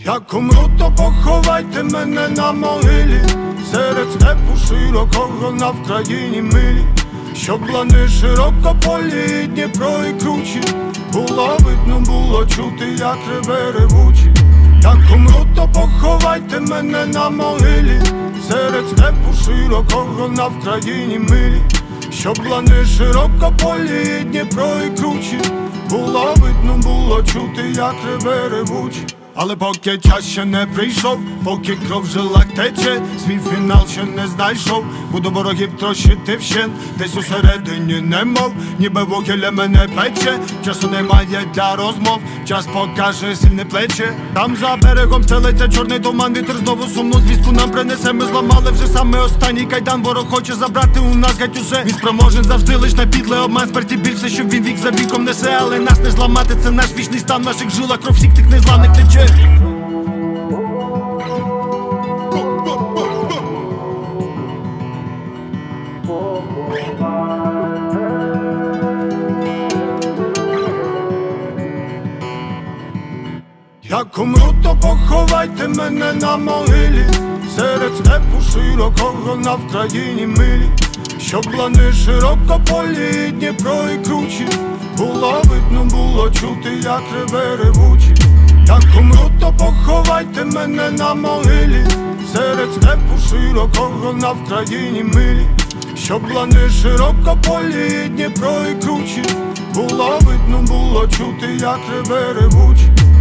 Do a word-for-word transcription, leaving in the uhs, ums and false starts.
Як умру, то поховайте мене на могилі, серед степу широкого на Вкраїні милі, щоб лани широкополі, Дніпро і кручі, було видно, було чути, як реве ревучі. Як умру, то поховайте мене на могилі, серед степу широкого на Вкраїні милі, щоб лани широкополі, Дніпро і кручі, було видно, було чути, як реве ревучі. Але поки час ще не прийшов, поки кров в жилах тече, свій фінал ще не знайшов. Буду ворогів трощити вщент, десь усередині немов, ніби вугілля мене пече. Часу немає для розмов, час покаже сильне плече. Там за берегом стелиться чорний туман, вітер знову сумну звістку нам принесе. Ми зламали вже саме останній кайдан, ворог хоче забрати у нас геть усе. Він спроможен завжди лиш на підле обман, смерті більше, що він вік за віком несе. Але нас не зламати, це наш вічний стан, в наших жилах кров всіх тих незламних тече. Як умру, то поховайте мене на могилі, серед степу широкого на Вкраїні милі, щоб лани широкополі, Дніпро і кручі, було видно, було чути, як реве ревучі. Як умру, то поховайте мене на могилі, серед степу широкого на Вкраїні милі, щоб лани широкополі, Дніпро і кручі, було видно, було чути, як реве ревучі.